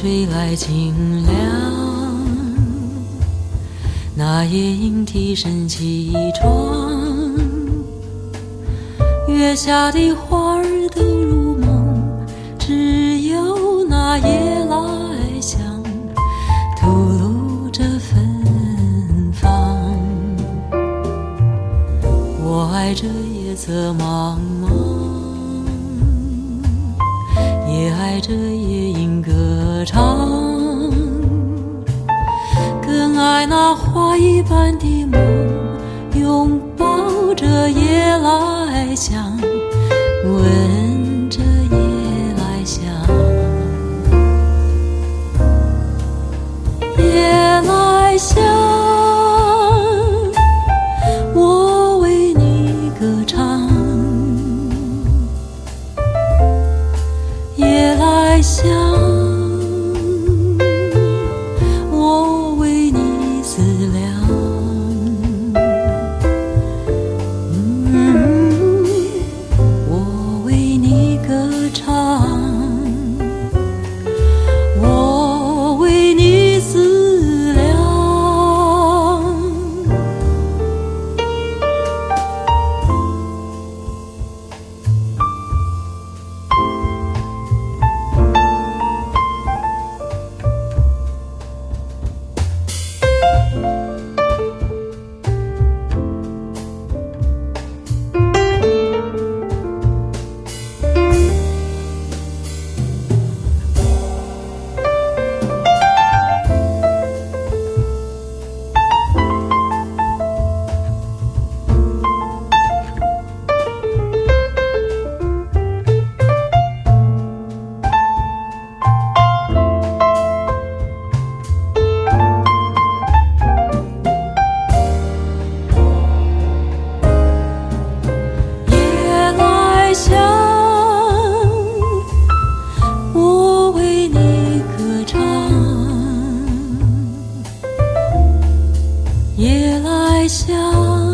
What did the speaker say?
吹来清凉，那夜莺啼声起床，月下的花儿都入梦，只有那夜来香吐露着芬芳。我爱这夜色茫茫，也爱这夜莺歌唱，更爱那花一般的梦，拥抱着夜来香，闻着夜来香。夜来香，我为你歌唱。夜来香，我为你思量。我为你歌唱，我为你思量。夜来香。